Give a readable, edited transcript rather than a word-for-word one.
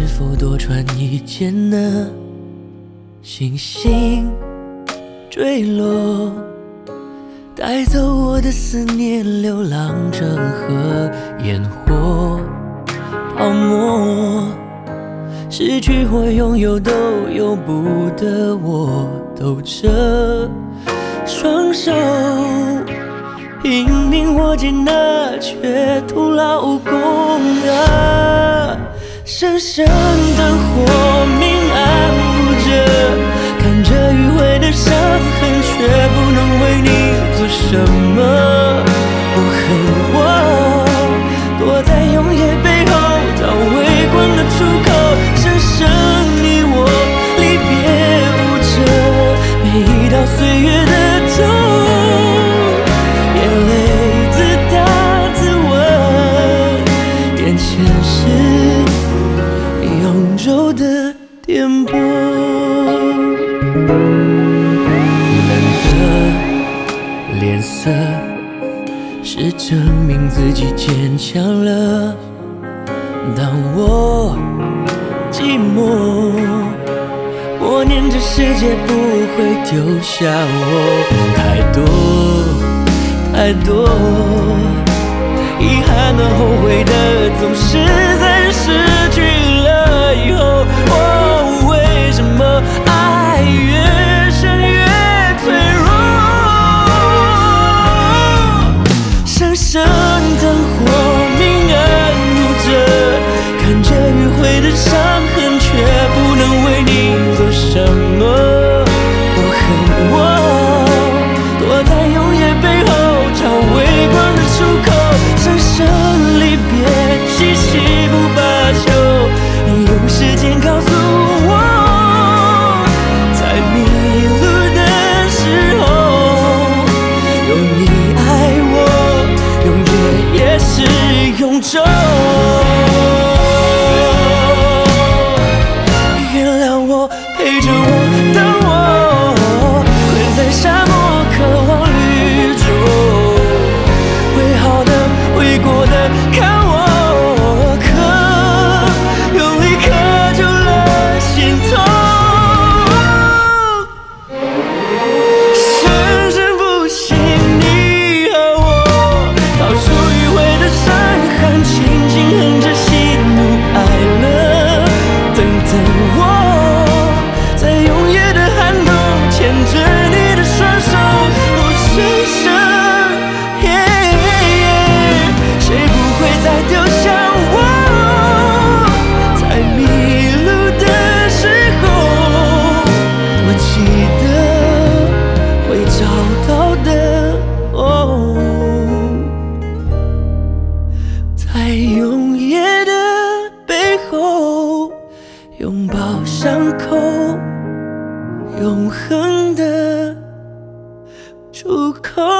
否多穿一件呢？星星坠落，带走我的思念，流浪成河，烟火泡沫，失去或拥有都由不得我，抖着双手拼命握紧那却徒劳无功啊！深深的火明暗不着，看着迂回的伤痕，却不能为你做什么。我恨我躲在永夜背后，找微光的出口，深深你我离别无着，每一道岁月的痛，眼泪自打自问，眼前是永昼的颠簸。冷的脸色是证明自己坚强了。当我寂寞，默念这世界不会丢下我。太多太多遗憾和后悔的，总是在失去了以后。哦，为什么爱越深越脆弱？深深灯火明暗无着，看着迂回的伤痕，却不能为你做什么。我恨我躲在永夜背后，找微光的出口，深深离别，细细不罢休。用时间告诉我，在迷路的时候，有你爱我，永远也是永昼。原谅我，陪着我，等我，困在沙漠，渴望绿洲。会好的，会过的，看我渴，用力渴就了心痛。深深不信你和我，逃出迂回的伤痕，轻轻哼着喜怒哀乐。等等我，在永夜的寒冬，牵着你的双手，深深。谁不会再丢下我？在迷路的时候，我记得会找到的。哦，在永夜的背后，拥抱伤口，永恒的出口。